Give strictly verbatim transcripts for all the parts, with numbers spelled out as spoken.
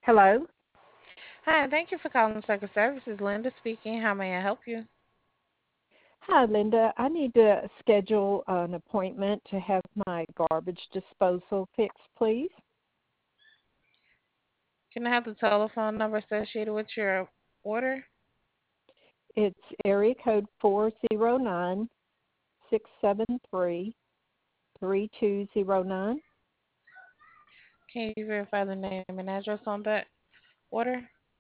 Hello. Hi, thank you for calling Circle Services. Linda speaking. How may I help you? Hi, Linda. I need to schedule an appointment to have my garbage disposal fixed, please. Can I have the telephone number associated with your order? It's area code four zero nine six seven three three two zero nine. Can you verify the name and address on that order?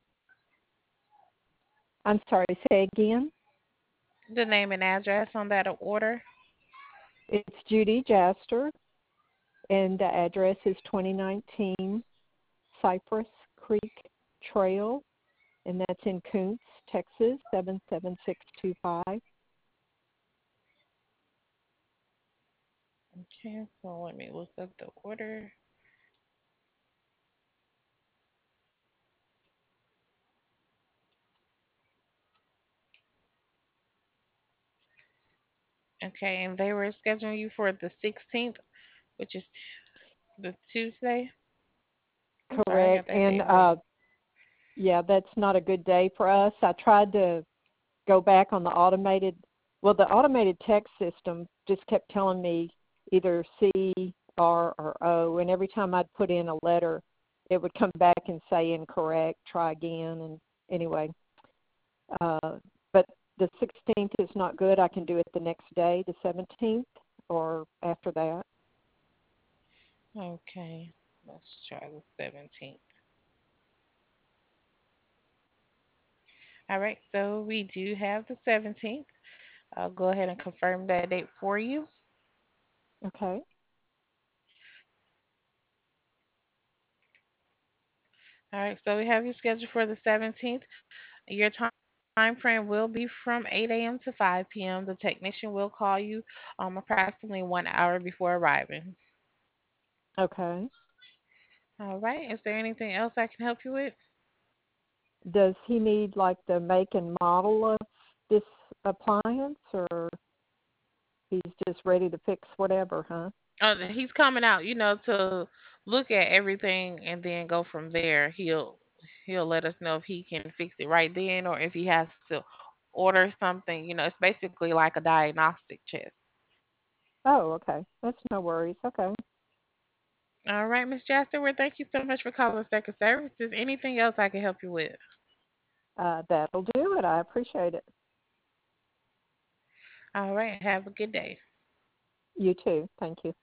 I'm sorry, say again. The name and address on that order? It's Judy Jaster, and the address is twenty nineteen Cypress Creek Trail, and that's in Kuntz, Texas, seven seven six two five. Okay, so let me look up the order. Okay, and they were scheduling you for the sixteenth, which is the Tuesday. I'm sorry, I got Correct. that And date wrong. uh, yeah, that's not a good day for us. I tried to go back on the automated, well, the automated text system just kept telling me either C, R, or O, and every time I'd put in a letter, it would come back and say incorrect, try again, and anyway. Uh, but the sixteenth is not good. I can do it the next day, the seventeenth, or after that. Okay, let's try the seventeenth. All right, so we do have the seventeenth. I'll go ahead and confirm that date for you. Okay. All right, so we have you scheduled for the seventeenth. Your time frame will be from eight a m to five p m. The technician will call you um, approximately one hour before arriving. Okay. All right, is there anything else I can help you with? Does he need like the make and model of this appliance, or he's just ready to fix whatever, huh? Uh, he's coming out, you know, to look at everything and then go from there. He'll he'll let us know if he can fix it right then or if he has to order something. You know, it's basically like a diagnostic test. Oh, okay. That's no worries. Okay. All right, Miss Jasper, well, thank you so much for calling Second Services. Anything else I can help you with? Uh, that'll do it. I appreciate it. All right, have a good day. You too. Thank you.